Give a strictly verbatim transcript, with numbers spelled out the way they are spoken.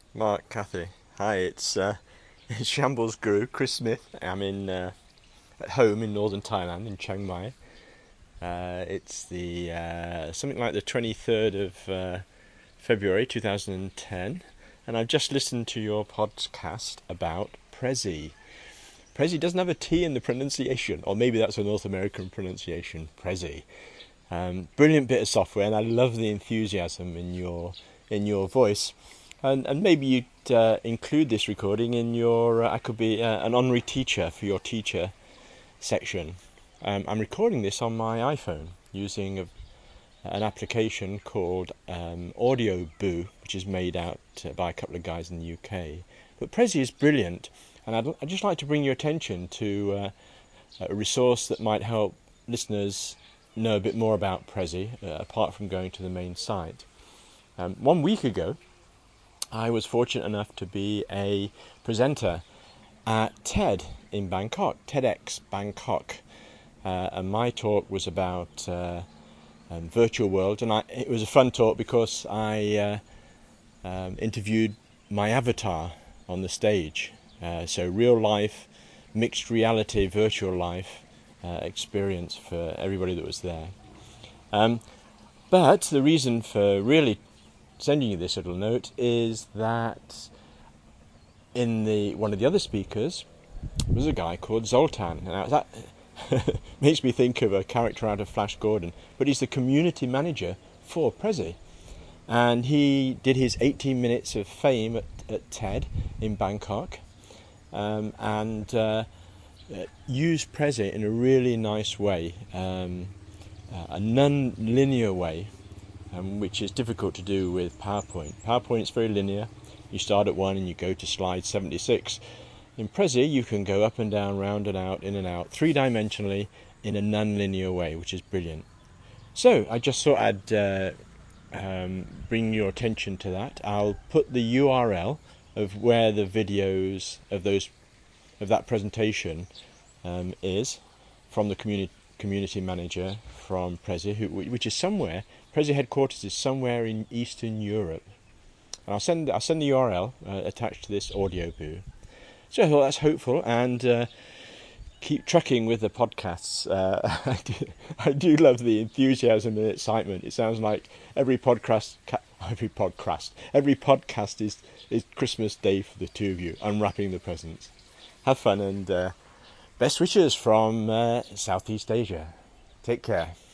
Mark, Kathy. Hi, it's uh, it's Shambles Guru, Chris Smith. I'm in uh, at home in northern Thailand, in Chiang Mai. Uh, it's the uh, something like the twenty-third of uh, February two thousand ten, and I've just listened to your podcast about Prezi. Prezi doesn't have a T in the pronunciation, or maybe that's a North American pronunciation. Prezi, um, brilliant bit of software, and I love the enthusiasm in your in your voice. And, and maybe you'd uh, include this recording in your, uh, I could be uh, an honorary teacher for your teacher section. Um, I'm recording this on my iPhone using a, an application called um, Audio Boo, which is made out uh, by a couple of guys in the U K. But Prezi is brilliant, and I'd, I'd just like to bring your attention to uh, a resource that might help listeners know a bit more about Prezi, uh, apart from going to the main site. Um, one week ago, I was fortunate enough to be a presenter at TED in Bangkok, TEDx Bangkok, uh, and my talk was about uh, um, virtual world, and I, it was a fun talk because I uh, um, interviewed my avatar on the stage, uh, so real life, mixed reality, virtual life uh, experience for everybody that was there. Um, but the reason for really sending you this little note is that in the one of the other speakers was a guy called Zoltan. Now that makes me think of a character out of Flash Gordon, but he's the community manager for Prezi, and he did his eighteen minutes of fame at, at TED in Bangkok, um, and uh, used Prezi in a really nice way, um, a non-linear way. Um, which is difficult to do with PowerPoint. PowerPoint is very linear. You start at one and you go to slide seventy-six. In Prezi, you can go up and down, round and out, in and out, three-dimensionally in a non-linear way, which is brilliant. So I just thought I'd uh, um, bring your attention to that. I'll put the U R L of where the videos of those of that presentation um, is from the community community manager from Prezi, who, which is somewhere. Prezi headquarters is somewhere in Eastern Europe, and I'll send I'll send the U R L uh, attached to this audio boo. So I thought that's hopeful, and uh, keep trucking with the podcasts. Uh, I do I do love the enthusiasm and excitement. It sounds like every podcast every podcast every podcast is is Christmas Day for the two of you, unwrapping the presents. Have fun, and uh, best wishes from uh, Southeast Asia. Take care.